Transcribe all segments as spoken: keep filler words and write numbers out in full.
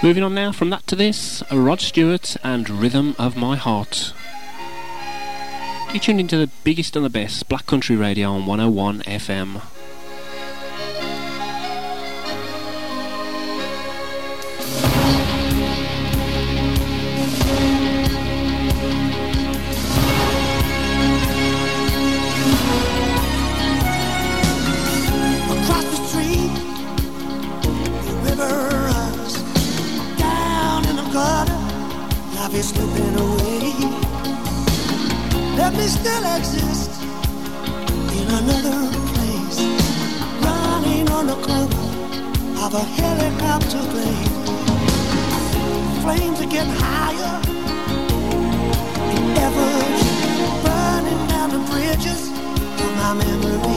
Moving on now from that to this, Rod Stewart and Rhythm of My Heart. You tuned into the biggest and the best Black Country Radio on one oh one F M. Is slipping away. Let me still exist in another place, running on the corner of a helicopter blade. Flames are getting higher, and ever burning down the bridges of my memory.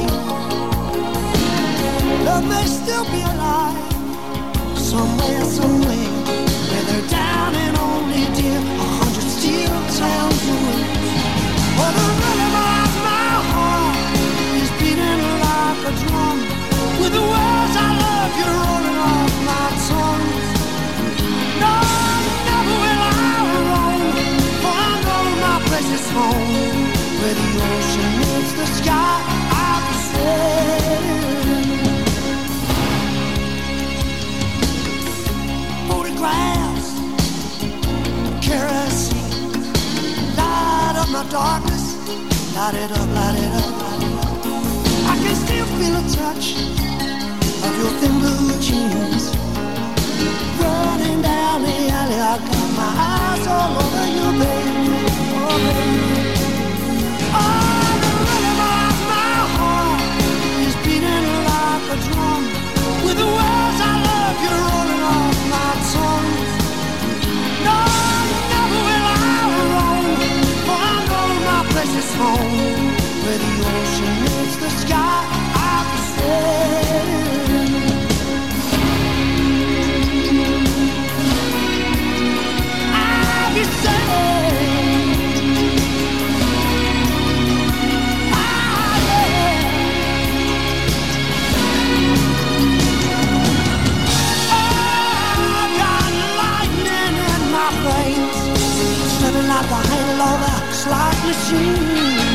Love may still be alive somewhere, somewhere, where they're down and only dear, a hundred steel towns away. But the rhythm of my heart is beating like a drum, with the words I love you rolling off my tongue. No, never will I roam, for I know my place is home, where the ocean meets the sky. I'll be sailing. Photographs, kerosene, light up my darkness, light it up, light it up, light it up. I can still feel a touch of your thin blue jeans, running down the alley. I got my eyes all over you, baby, oh baby. Oh, the rhythm of my heart is beating like a drum, with the words I love you rolling off my tongue. No, never will I roam, for I know my place is home, where the ocean meets the sky. I'll be sailing. I'll be sailing. Ah, yeah. Oh, got lightning in my veins, slipping like the halo of a slot machine.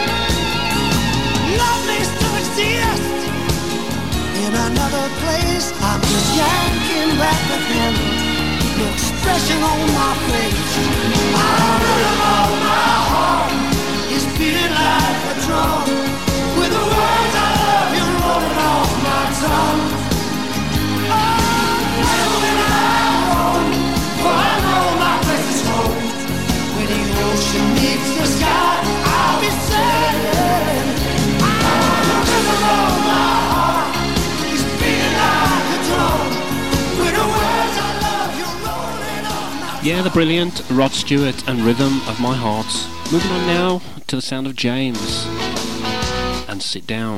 Love may still exist in another place. I'm just yanking back the handle, no expression on my face. The rhythm of my heart is beating like a drum, with the words I love you rolling off my tongue. Oh, never will I roam, for I know my place is home, where the ocean meets the sky. I'll be sailing. The rhythm of my heart is beating like a drum, with the words I love you rolling off my tongue. Yeah, the brilliant Rod Stewart and Rhythm of My Heart. Moving on now to the sound of James and Sit Down.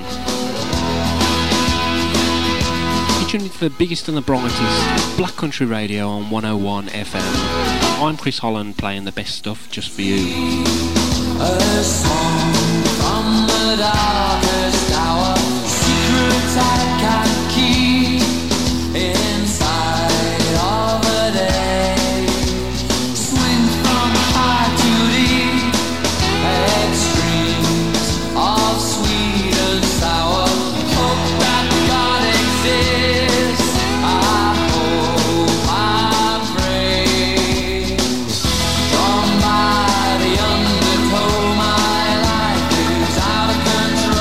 You're tuning into the biggest and the brightest Black Country Radio on one oh one F M. I'm Chris Holland, playing the best stuff just for you. A song from the darkest hour, secrets I can't keep inside of a day. Swing from high to deep, extremes of sweet and sour. Hope that God exists, I hope, I pray. Drawn by the undertow, my life is out of control.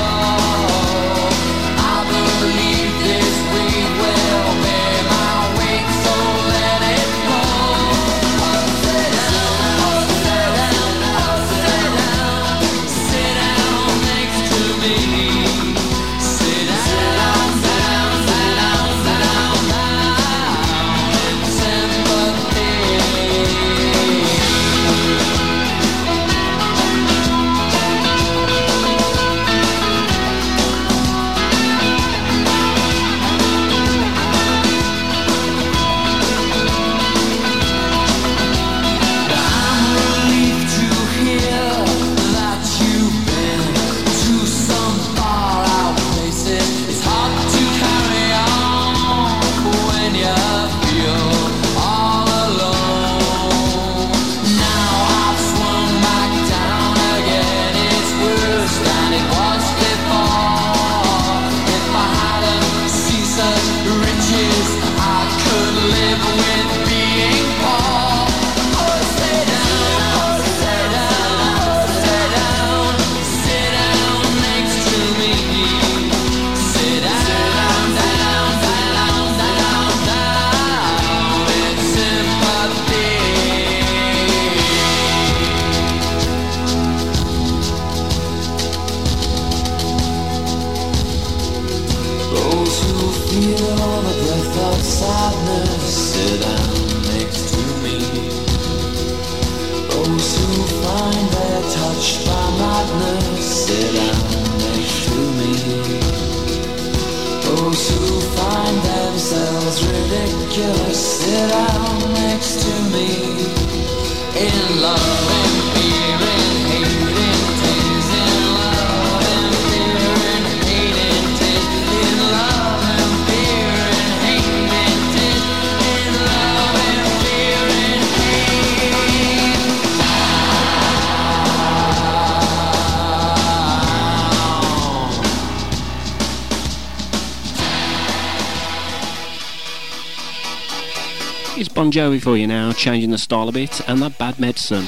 Jovi for you now, changing the style a bit, and that Bad Medicine.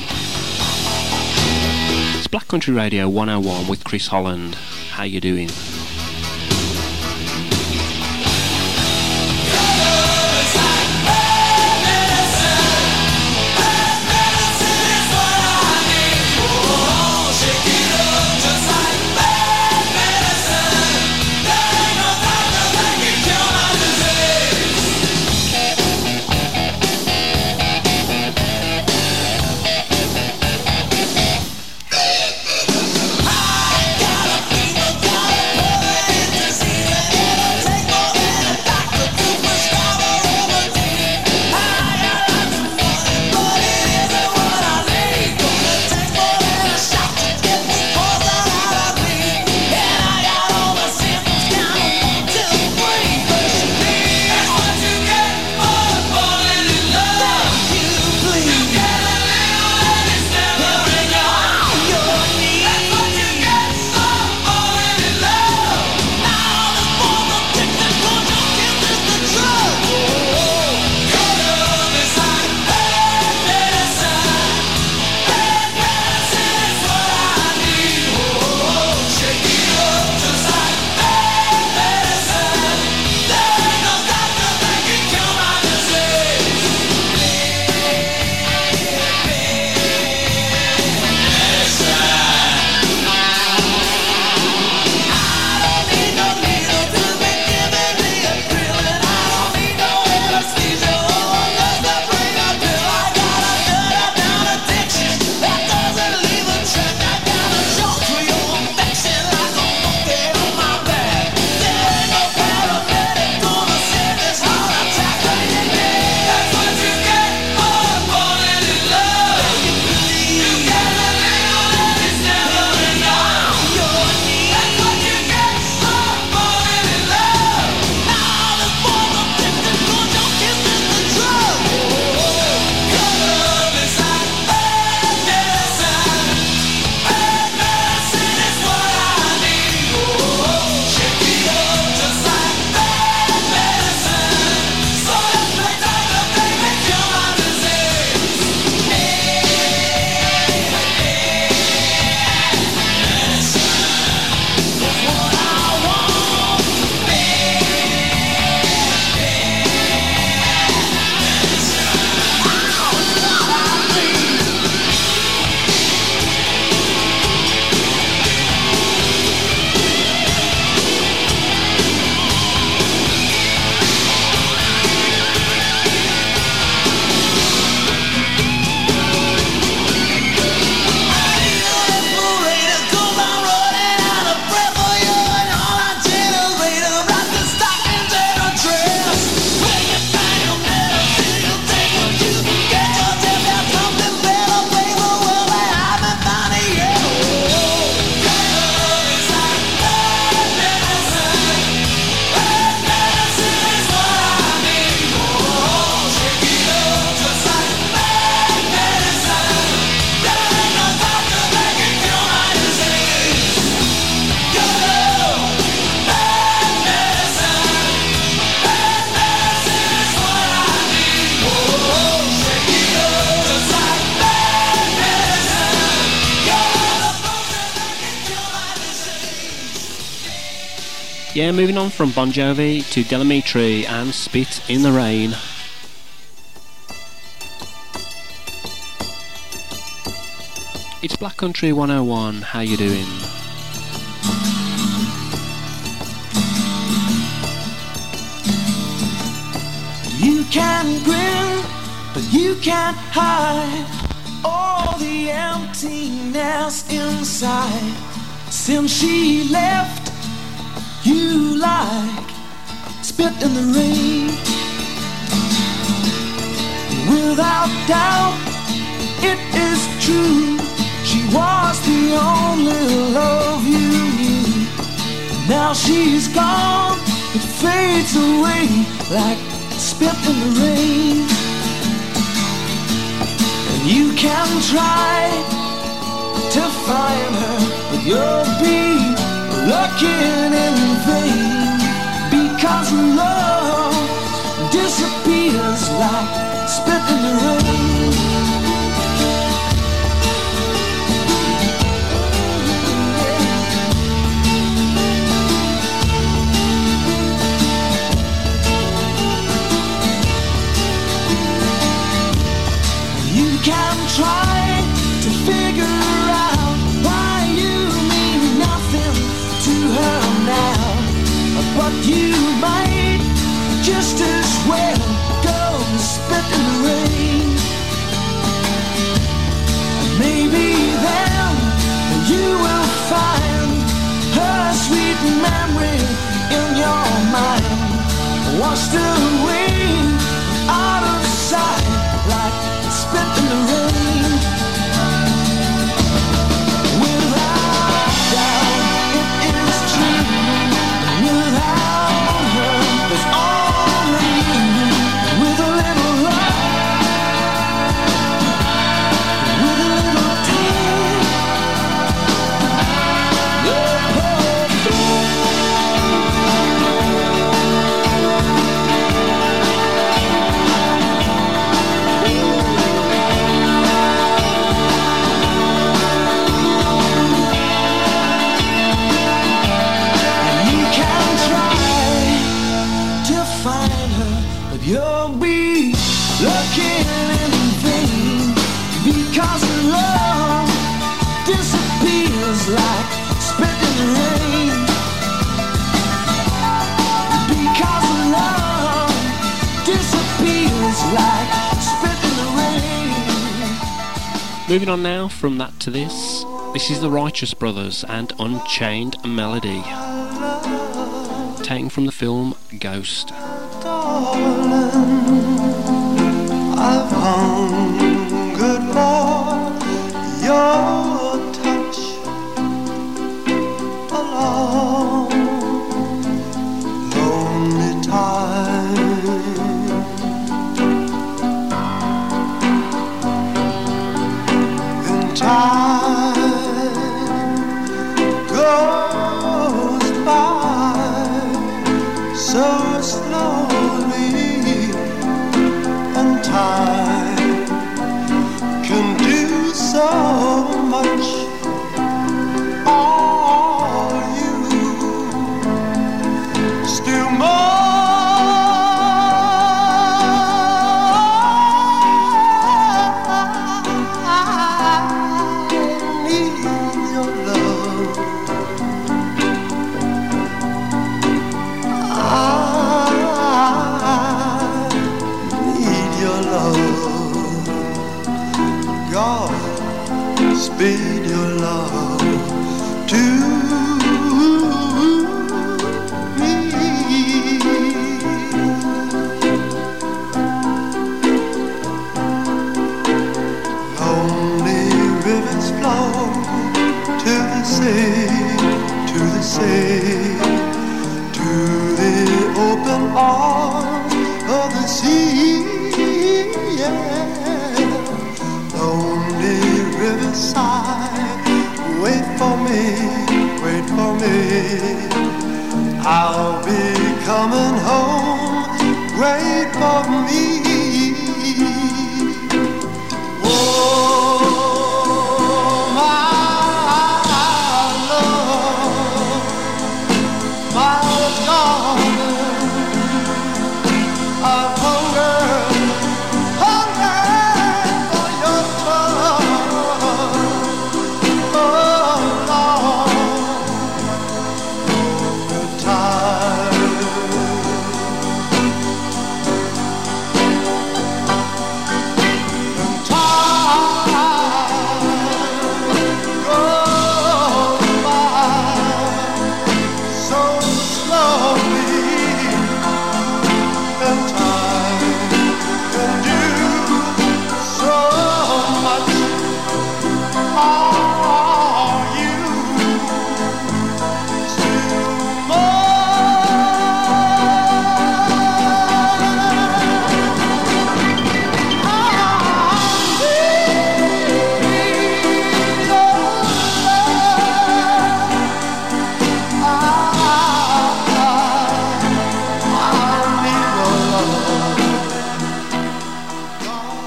It's Black Country Radio one oh one with Chris Holland. How you doing? Yeah, moving on from Bon Jovi to Del Amitri and Spit in the Rain. It's Black Country one oh one, how you doing? You can grin, but you can't hide all the emptiness inside. Since she left, you like spit in the rain. Without doubt, it is true, she was the only love you knew. Now she's gone, it fades away like spit in the rain. And you can try to find her, but you'll be looking in vain, because love disappears like spit in the rain. You can try to figure out why you mean nothing to her now, but you might just as well go and spit in the rain. And maybe then you will find her sweet memory in your mind, washed away out of sight like spit in the rain. Without doubt, it is true. Without her, there's only you. With a little love, with a little tear, you're you'll be looking in vain, because love disappears like spit in the rain. Because love disappears like spit in the rain. Moving on now from that to this. This is the Righteous Brothers and Unchained Melody, taken from the film Ghost. I've hungered for your touch a long, lonely time. And time goes by so slowly, and time can do so much. All you still more. I need your love. I God, speed your love to me. Lonely rivers flow to the sea, to the sea, to the open arms of the sea. Yeah. Lonely riverside, wait for me, wait for me. I'll be coming home, wait for me. Oh, my love, my darling, I've hungered, hungered for your touch, oh Lord, time.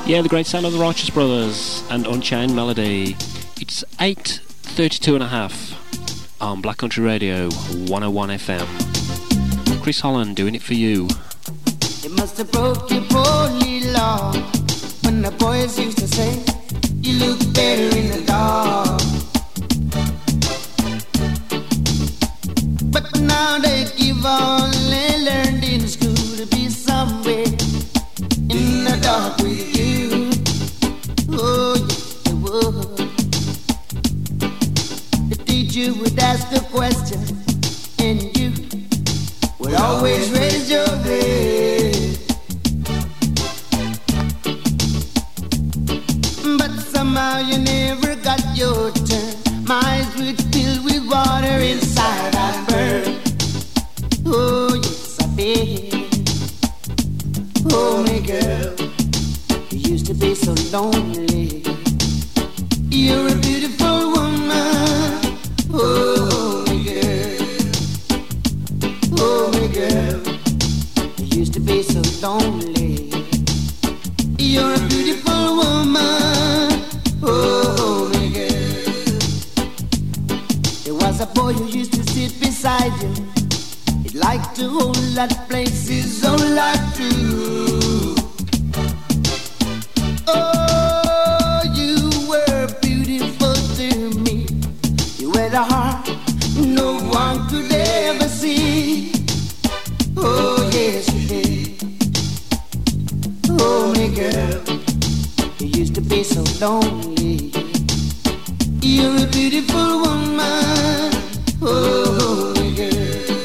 Yeah, the great sound of the Righteous Brothers and Unchained Melody. It's eight thirty-two and a half on Black Country Radio one oh one F M. Chris Holland doing it for you. It must have broke your poorly law when the boys used to say you look better in the dark. But now they give all they learned in school to be somewhere in the dark with you. Oh, yes, they would. The teacher would ask a question, and you would always raise your head. But somehow you never got your turn. My eyes would fill with water inside I burn. Oh, yes, I did. Oh, my girl, you used to be so lonely. You're a beautiful woman. Oh, my girl. Oh, my girl, you used to be so lonely. You're a beautiful woman. Oh, my girl. There was a boy who used to sit beside you. He'd like to hold that places so like true. Oh, you were beautiful to me. You had a heart no one could ever see. Oh, yes, you did. Oh, my girl, you used to be so lonely. You're a beautiful woman. Oh, my girl,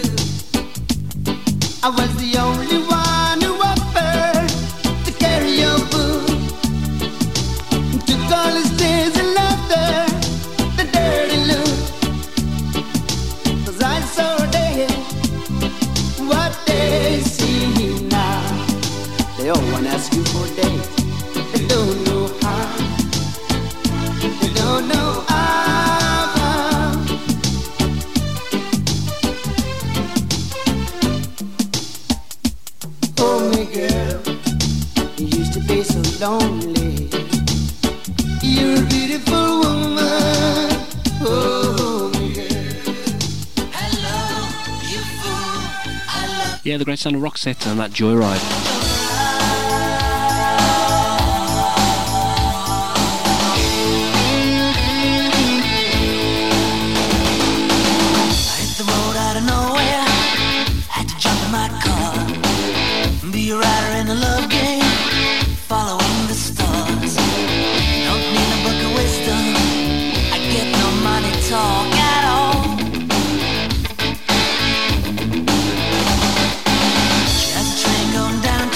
I was the only one who offered to carry your book. Took all his tears and laughter, the dirty look. 'Cause I saw they, what they see now. They all wanna ask you for dates. They don't know how. They don't know how. Oh, my girl, you used to be so lonely. You're a beautiful woman. Oh, my girl. Hello, you fool. I love Yeah, the great sound of Roxette and that Joyride. I hit the road out of nowhere. Had to jump in my car. Be a rider in a love game, following the stars. Don't need a book of wisdom. I get no money talk at all. She has a train going down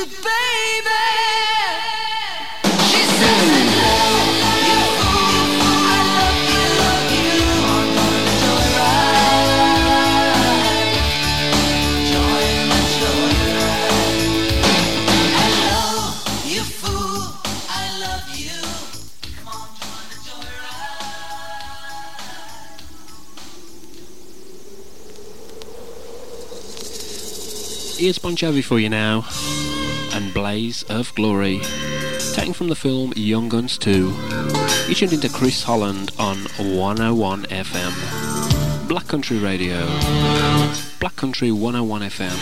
baby. She says hello, you fool, I love you, love you. I'm gonna joyride, join the joyride. Hello, you fool, I love you. Come on, join the joyride. Here's Bon Jovi for you now, and Blaze of Glory, taken from the film Young Guns two. You tuned into Chris Holland on one oh one F M, Black Country Radio, Black Country one oh one F M.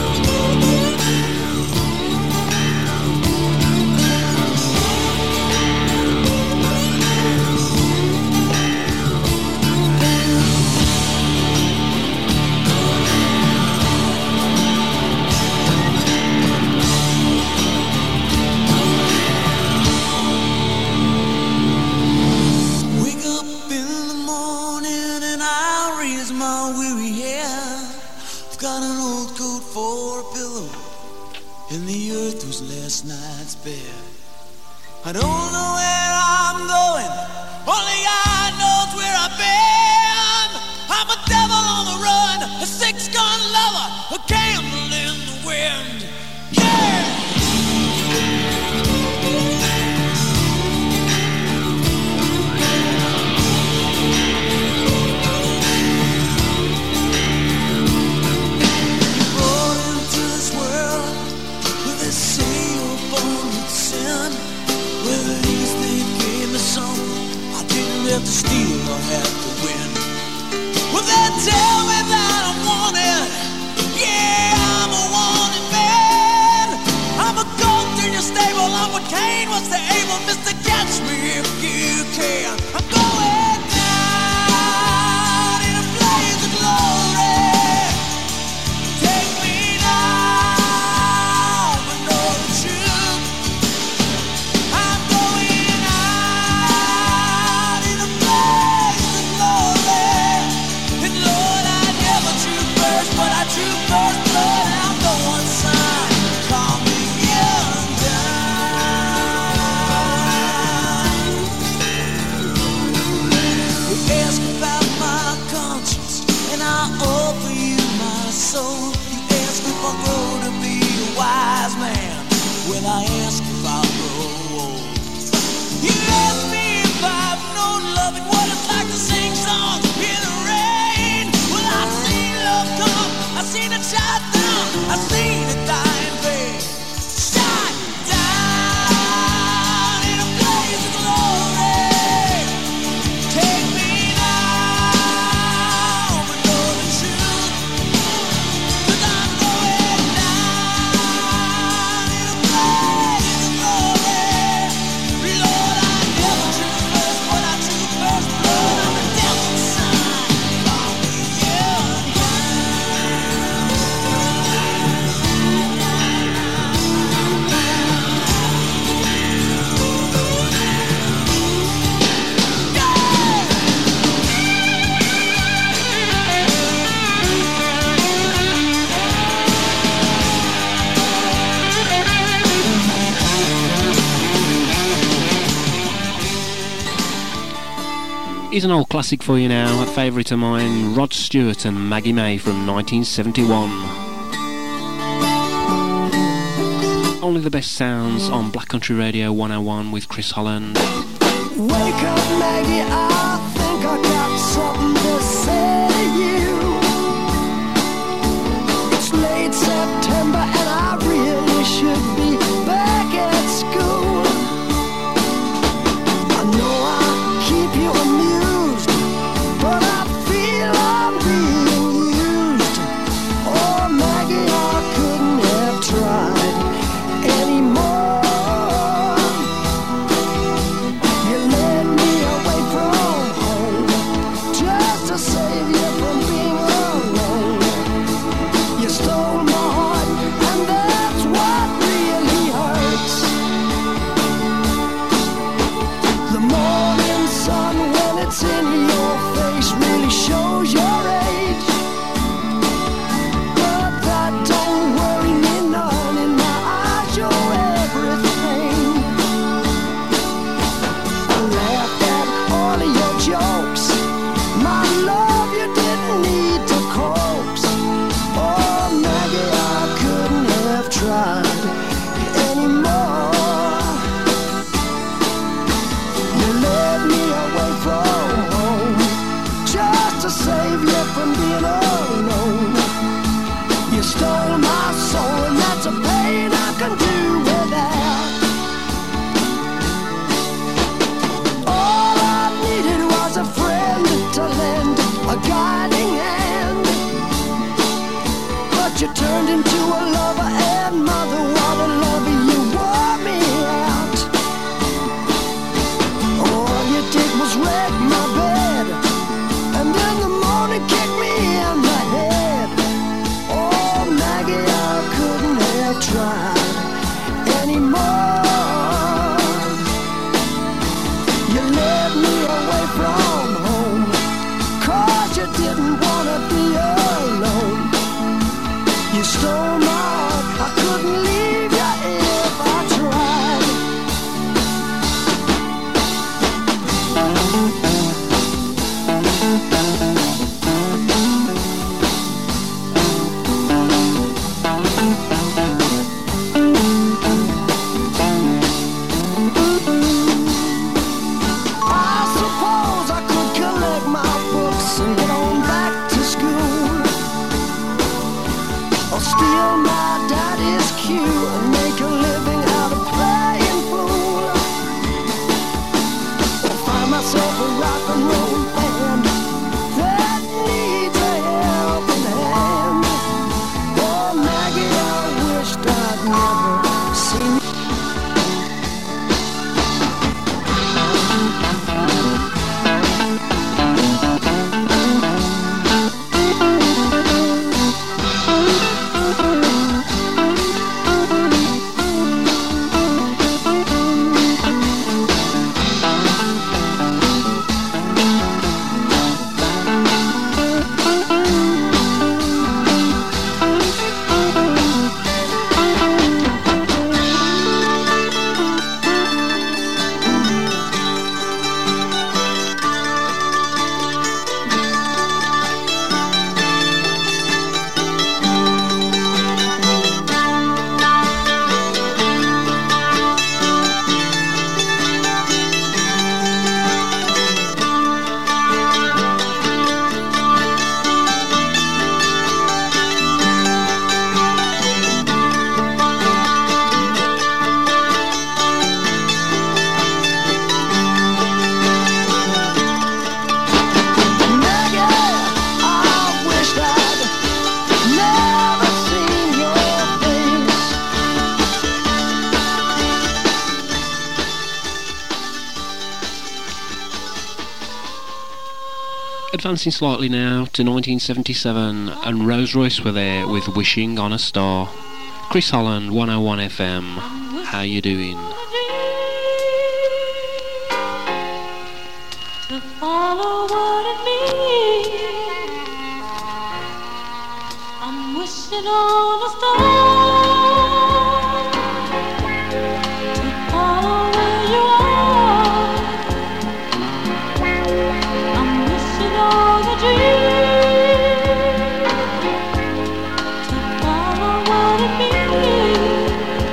Last night's bed. I don't know where I'm going, only God knows where I've been. I'm a devil on the run, a six-gun lover, a candle in the wind. Yeah! Born into this world with this seal born with sin. Well, at least they gave me something I didn't have to steal or have to win. Well, they tell me that I'm wanted. Yeah, I'm a wanted man. I'm a goat in your stable. I'm what Cain was to Abel. Mister Catch me if you can. I'm going down in a blaze of glory. Take me now, but know the truth. I'm going out in a blaze of glory. And Lord, I never drew first, but I drew first blood out the one sign. Call me young You ask about my conscience, and I offer you my soul. You ask if I grow to be a wise man. Well, I ask if I grow old. You ask me if I've known love and what it's like to sing songs in the rain. Well, I've seen love come, I've seen it shot down, I've seen it die in vain. Shot down in a blaze of glory. Take me now, but know the truth. 'Cause I'm going down in a blaze of glory. Lord, I never drew first, but I drew first blood. I'm a devil's son. Call me young Here's an old classic for you now, a favourite of mine, Rod Stewart and Maggie May from nineteen seventy-one. Only the best sounds on Black Country Radio one oh one with Chris Holland. Wake up, Maggie, I think I got something to say to you. It's late September and I really should be back at school. I know I keep you amused, but I feel I'm being used. Oh, Maggie, I couldn't have tried anymore. You led me away from pain I can do without. All I needed was a friend to lend a guiding hand, but you turned into a lover and mother. What a lover, you wore me out. All you did was wreck my bed, and in the morning kick me in the head. Oh, Maggie, I couldn't have tried anymore. You led me away from home, 'cause you didn't want to be alone. You stole my heart, I couldn't leave you if I tried. I suppose I could collect my books and get on back to school, or steal my daddy's cue and make a living out of playing fool, or find myself a rock and roll band that needs a helping hand. Oh, Maggie, I wished I'd never seen you. Advancing slightly now to nineteen seventy-seven, and Rose Royce were there with Wishing on a Star. Chris Holland, one oh one F M. How you doing? To follow what it means, I'm wishing on a star. To follow where you are, I'm wishing on a dream. To follow what it means,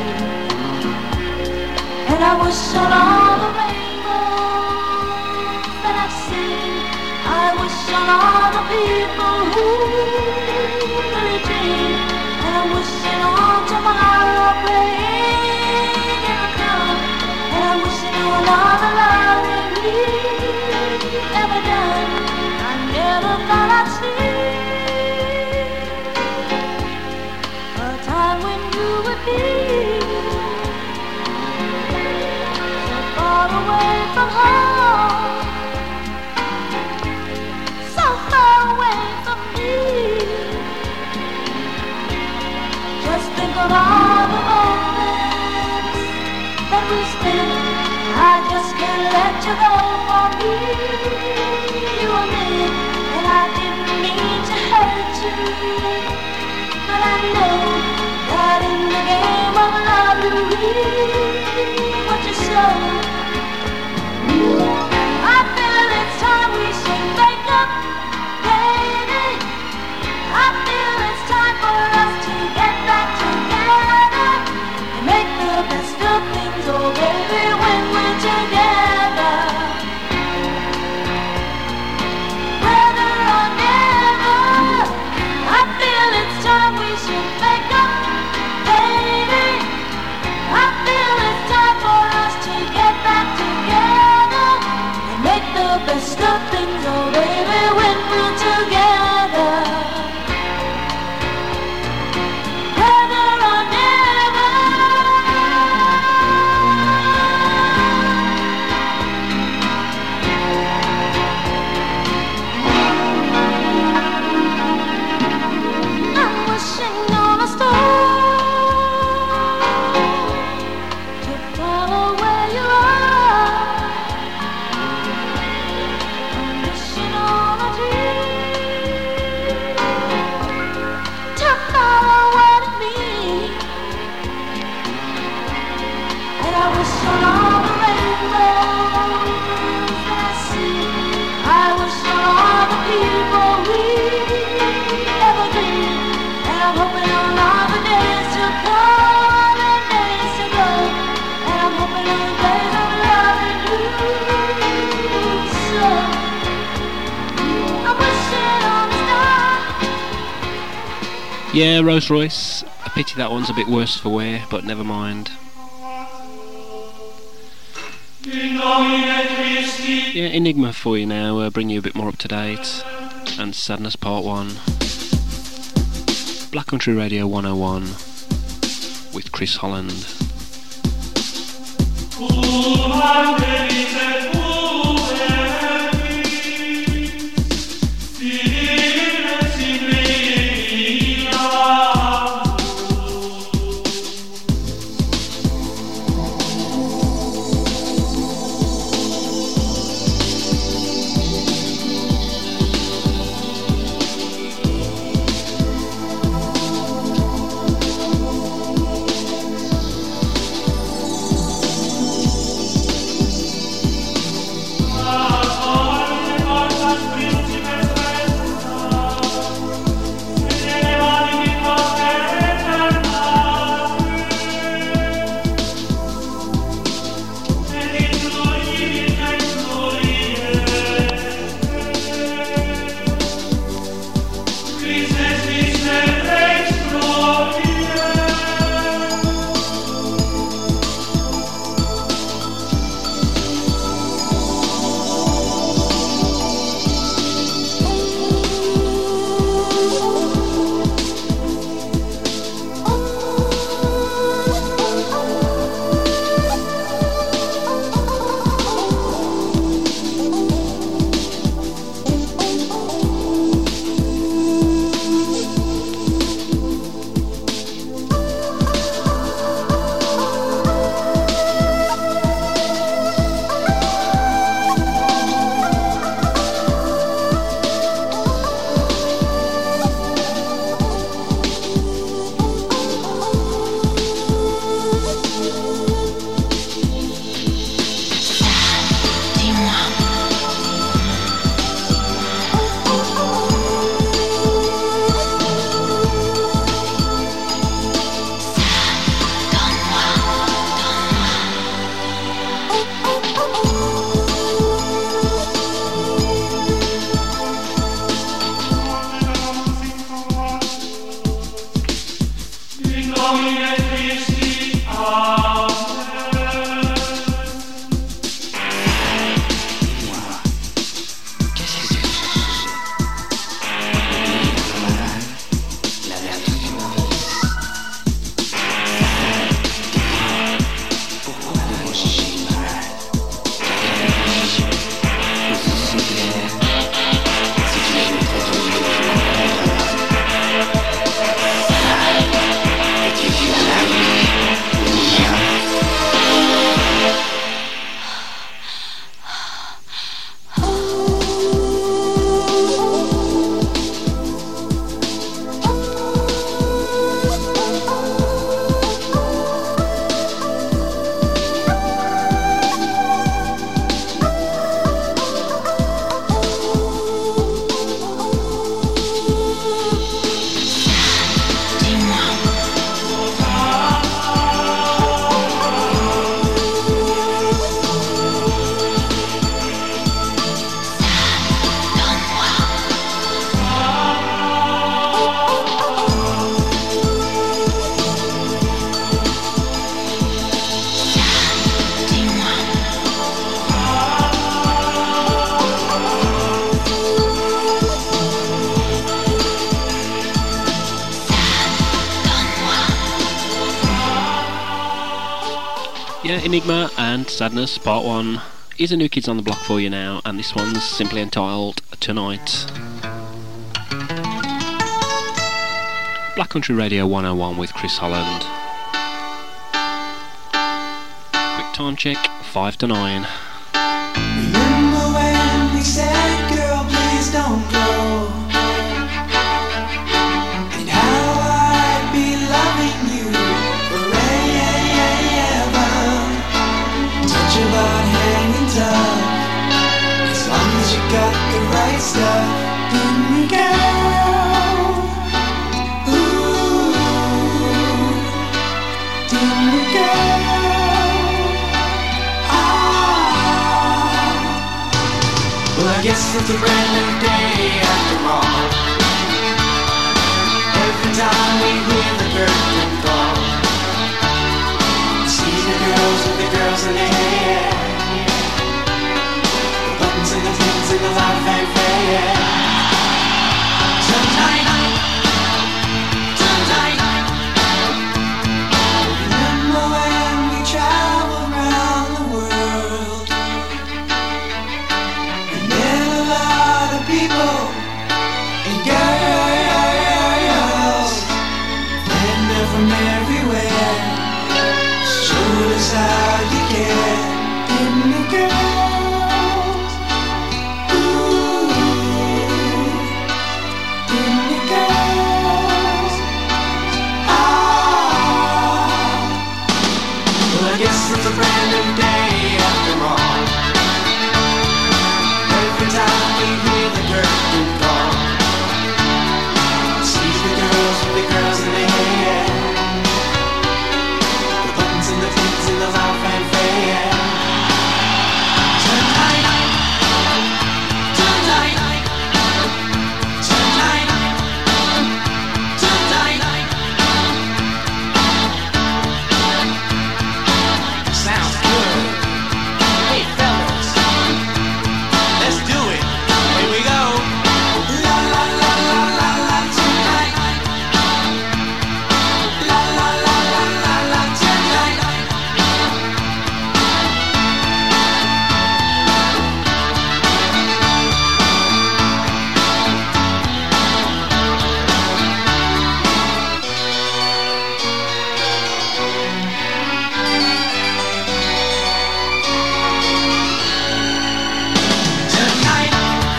and I wish on all the rainbows that I've seen. I wish on all the people who really dream, and I'm wishing on tomorrow playing in the come, and I'm wishing on all the love that we've ever done. I never thought I'd see a time when you would be so far away from home, so far away from me. Just think of all the moments that we spent. I just can't let you go for me, you and me. And I didn't mean to hurt you, but I know that in the game of love you reap what you sow. I feel it's time we should make up, baby. I feel it's time for us to get back together and make the best of things, oh baby, when we're together. Whether or never, I feel it's time we should make up, baby. Yeah, Rolls Royce. A pity that one's a bit worse for wear, but never mind. Yeah, Enigma for you now, uh, bring you a bit more up to date. And Sadness Part one. Black Country Radio one oh one with Chris Holland. Enigma and Sadness Part one. Here's a New Kids on the Block for you now, and this one's simply entitled Tonight. Black Country Radio one oh one with Chris Holland. Quick time check, five to nine. Remember when we said, girl, please don't go, and how I'd be loving you forever. Touch about hanging tough, as long as you got the right stuff. Didn't we, girl? Ooh, didn't we, girl? Ah, well, I guess it's a brand new day after all. Every time we hear the curtain call, see the girls with the girls in their hair, the buttons and the things and the loud fanfare. Tonight, tonight, remember when we traveled around the world, we met a lot of people and girls, and they're from everywhere, showed us how you care. Didn't the girls? Ooh, didn't the girls? Ah, well, I guess it's a brand new day after all. Every time we hear the curtain call, see the girls with the girls in their hair, the buttons and the things and the loud fanfare. Tonight, tonight, tonight, tonight. Sounds good. Hey fellas, let's do it. Here we go. La la la la la la tonight. La la la la la la tonight. Tonight,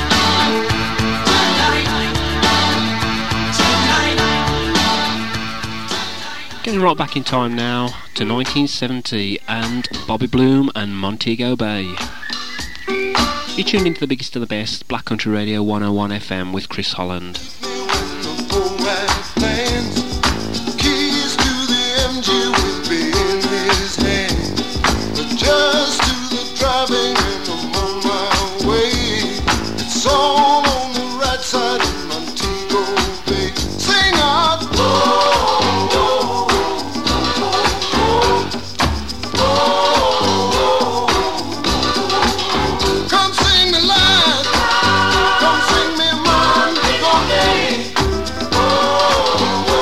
tonight, tonight. Getting right back in time now to nineteen seventy and Bobby Bloom and Montego Bay. You're tuned into the biggest of the best, Black Country Radio one oh one F M with Chris Holland. Keys to the M G would be in his hand. Just do the driving and I'm on my way. It's all on the right side of Montego Bay. Sing out, oh, oh, oh, oh, oh. Come sing me live, come sing me Montego Bay. Oh, oh,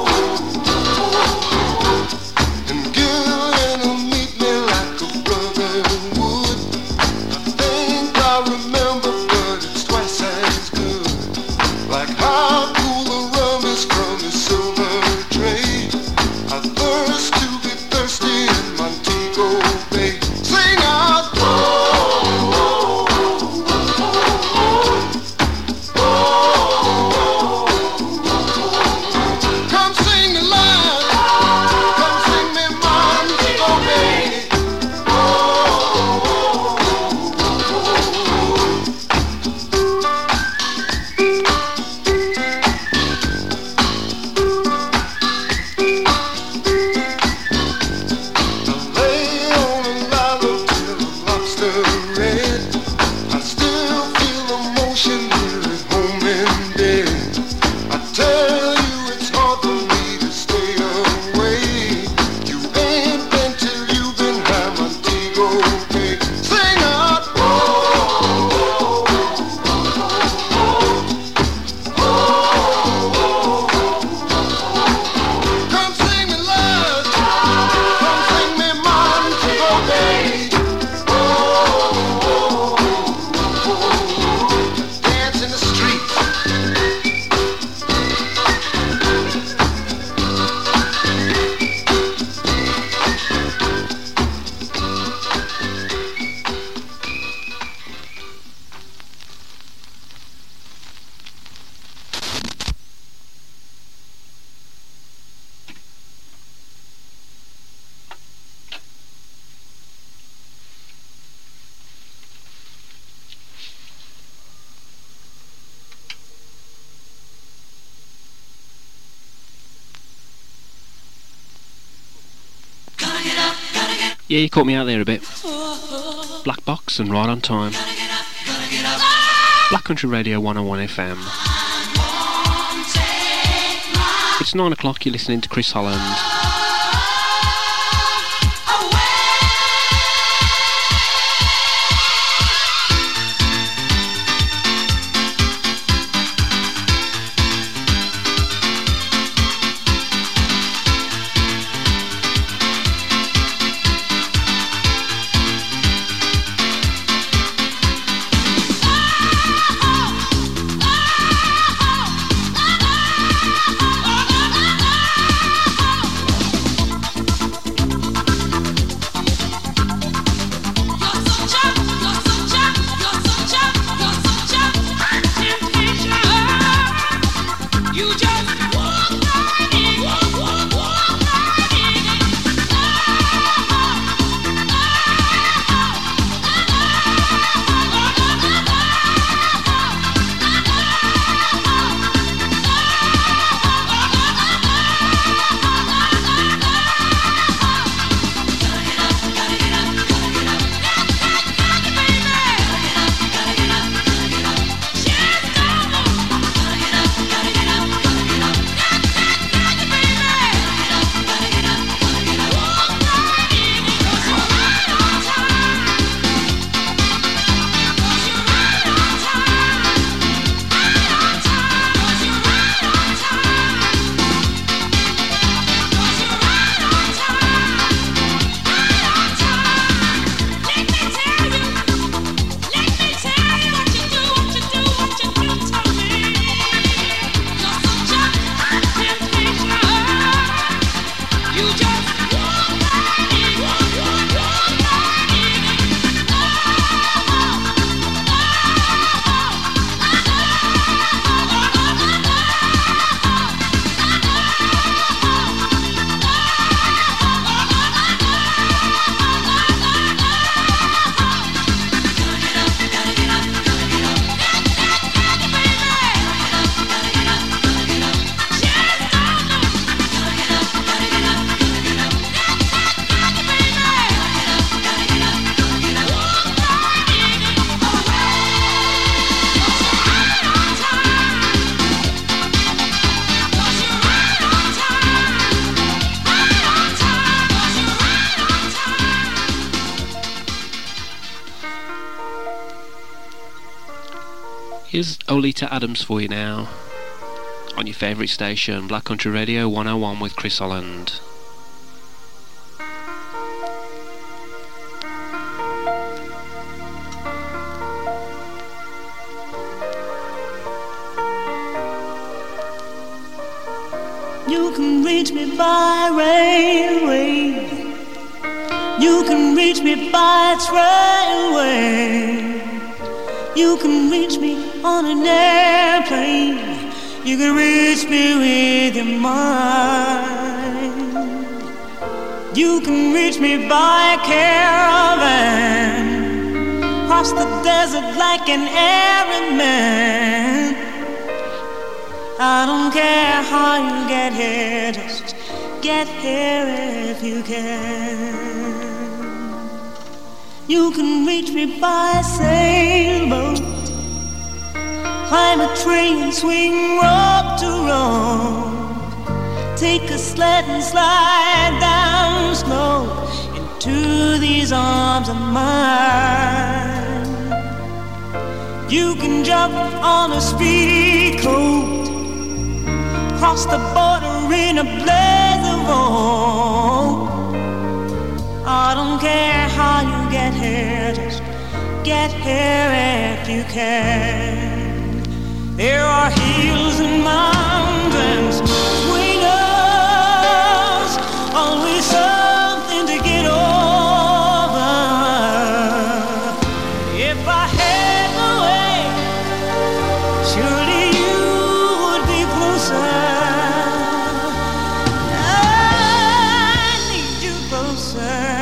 oh. And Gillian will meet me like a brother would. I think I remember, but it's twice as good. Like how cool the rum is from the silver tray. I thirst to be thirsty in Montego Bay. Sing out, oh, oh, oh, oh, oh. Come sing me live, come sing me Montego Bay. Oh, oh, I lay on a lilo till the lobster red. I still feel emotion here at home and dead. I tell you it's hard for me to stay away. You ain't been till you've been high, Montego Bay. Sing out, oh, oh, oh, oh, oh, oh. Come sing me love, come sing me Montego Bay. Oh, oh, oh, oh. Dance in the streets. Yeah, you caught me out there a bit. Black Box and Right on Time. Black Country Radio one oh one F M. It's nine o'clock, you're listening to Chris Holland. Here's Oleta Adams for you now on your favourite station, Black Country Radio one oh one with Chris Holland. You can reach me by railway, you can reach me by trailway, you can reach me on an airplane, you can reach me with your mind. You can reach me by caravan, cross the desert like an Arab man. I don't care how you get here, just get here if you can. You can reach me by sailboat, climb a tree and swing rope to rope, take a sled and slide down slow into these arms of mine. You can jump on a speedy coat, cross the border in a blaze of hope. I don't care how you get here, just get here if you can. There are hills and mountains between us, always something to get over. If I had my way, surely you would be closer. I need you closer.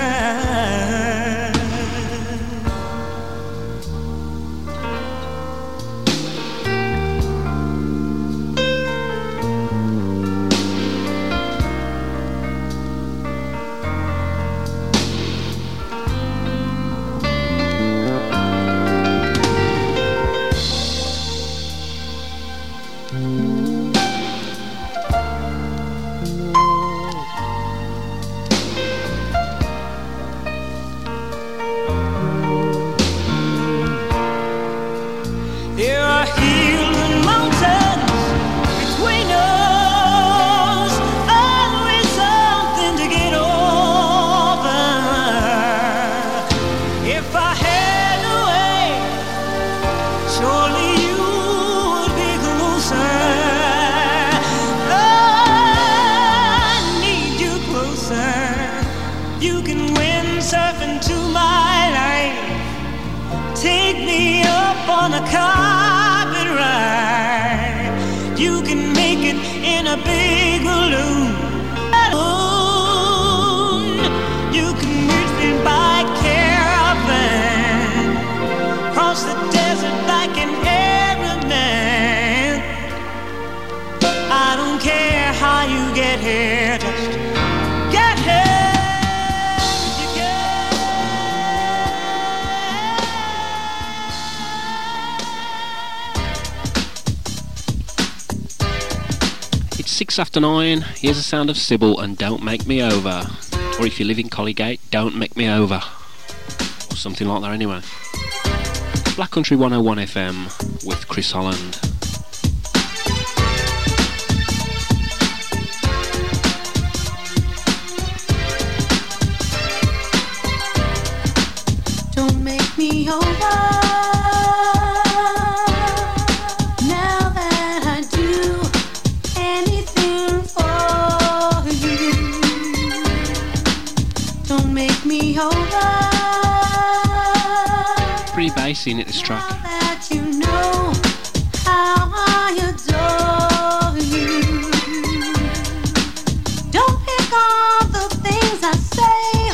ocean. You can windsurf into my life. Take me up on a carpet ride. You can make it in a big balloon. You can reach me by caravan. Cross the desert like an Arab man. I don't care how you get here, just get here if you can. It's six after nine. Here's the sound of Sybil and Don't Make Me Over. Or if you live in Collygate, Don't Make Me Over. Or something like that anyway. Black Country one oh one F M with Chris Holland. Don't make me over. Now that I do anything for you. Don't make me over. Pretty bassy in it, this track. Now that you know how I adore you. Don't pick on the things I say,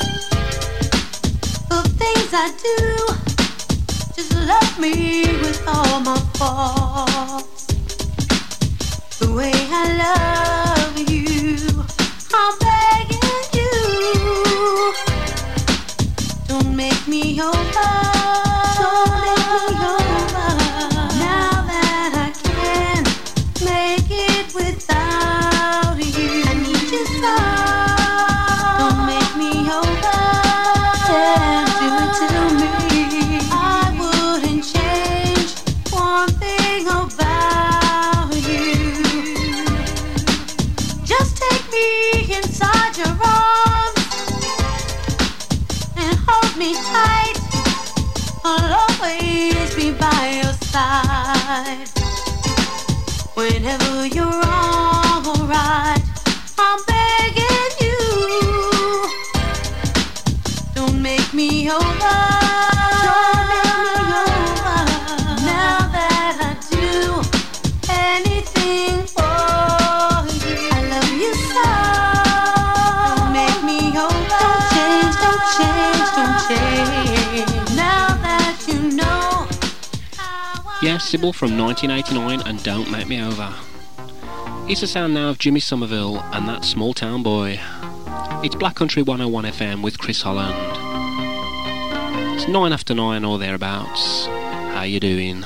the things I do. Just love me with all my faults. The way I love you, I'm begging you. Don't make me over. Don't make me over. Now that I can't make it without you, I need you so. Don't make me over. Yeah, do it to me. I wouldn't change one thing about you. Just take me inside your arms and hold me tight. I'll always be by your side. Whenever you're alright, I'm begging you. Don't make me over. Don't make me over. Now that I do anything for you, I love you so. Don't make me over. Don't change, don't change, don't change. Now that you know. Yeah, Sybil from nineteen eighty-nine and Don't Make Me Over. It's the sound now of Jimmy Somerville and That Small Town Boy. It's Black Country one oh one F M with Chris Holland. It's nine after nine or thereabouts. How you doing?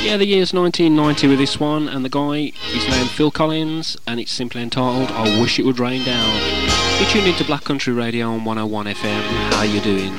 Yeah, the year's nineteen ninety with this one, and the guy is named Phil Collins, and it's simply entitled I Wish It Would Rain Down. You're tuned into Black Country Radio on one oh one F M. How you doing?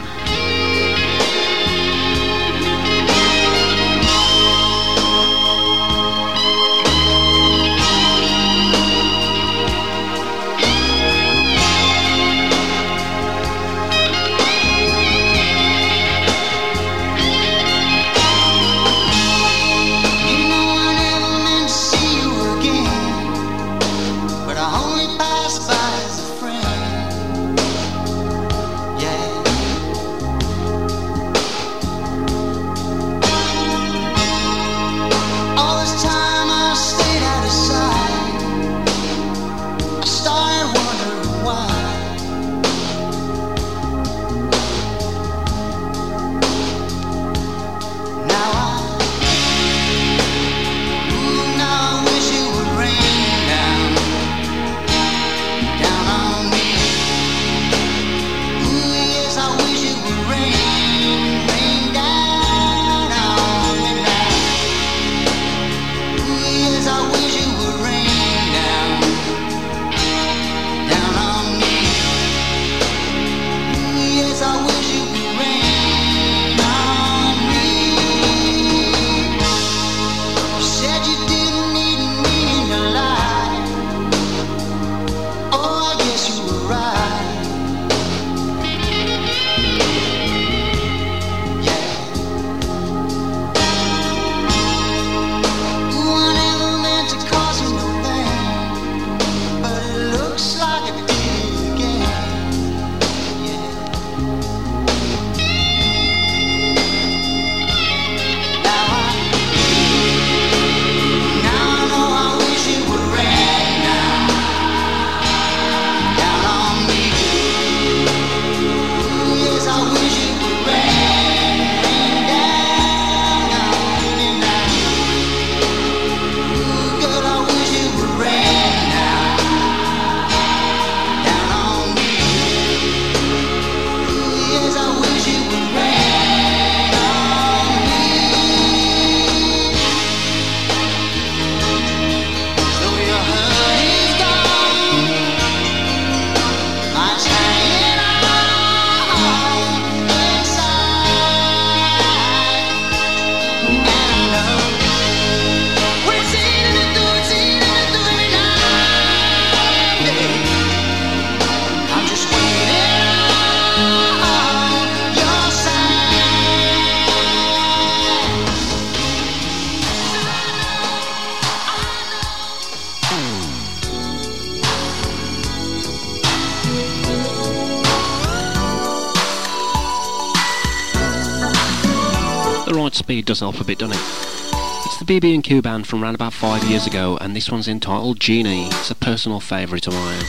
Speed does help a bit, doesn't it? It's the B B and Q band from around about five years ago, and this one's entitled Genie. It's a personal favourite of mine.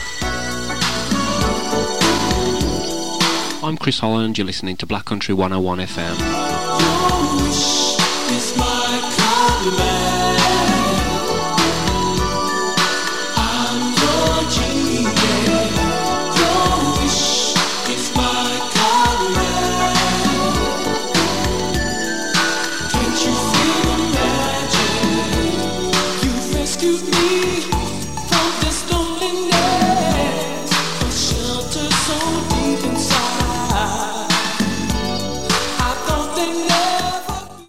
I'm Chris Holland, you're listening to Black Country one oh one F M. Your wish is my command.